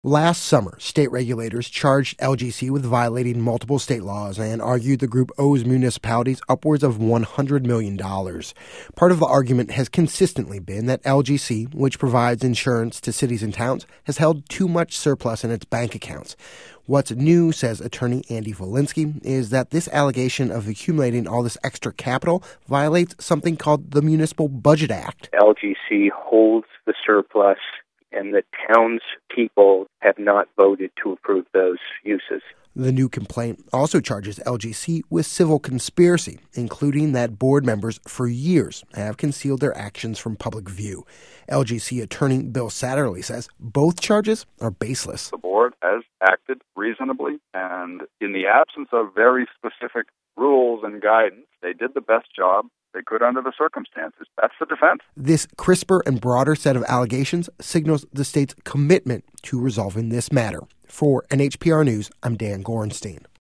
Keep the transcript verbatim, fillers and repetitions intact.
Last summer, state regulators charged L G C with violating multiple state laws and argued the group owes municipalities upwards of one hundred million dollars. Part of the argument has consistently been that L G C, which provides insurance to cities and towns, has held too much surplus in its bank accounts. What's new, says attorney Andy Volinsky, is that this allegation of accumulating all this extra capital violates something called the Municipal Budget Act. L G C holds the surplus, and the townspeople have not voted to approve those uses. The new complaint also charges L G C with civil conspiracy, including that board members for years have concealed their actions from public view. L G C attorney Bill Satterley says both charges are baseless. The board has acted reasonably, and in the absence of very specific rules and guidance, they did the best job they could under the circumstances. That's the defense. This crisper and broader set of allegations signals the state's commitment to resolving this matter. For N H P R News, I'm Dan Gorenstein.